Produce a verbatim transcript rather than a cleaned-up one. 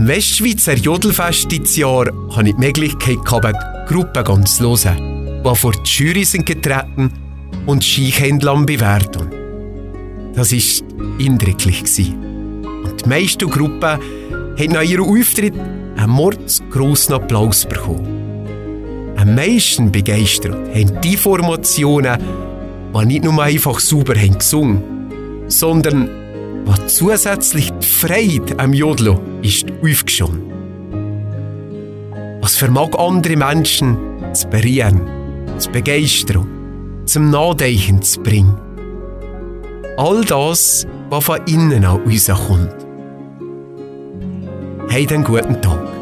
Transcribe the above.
Am Westschweizer Jodelfest dieses Jahr hatte ich die Möglichkeit gehabt, die Gruppe ganz zu hören, die vor die Jury sind getreten und Skikändlern bewerten. Das war eindrücklich. Und die meisten Gruppen haben nach ihrem Auftritt einen mordsgrossen Applaus bekommen. Am meisten begeistert haben die Formationen, die nicht nur einfach sauber haben gesungen, sondern die zusätzlich die Freude am Jodeln ist aufgeschoben. Was vermag andere Menschen zu berühren, zu begeistern, zum Nachdenken zu bringen. All das, was von innen an uns kommt. Habt einen guten Tag.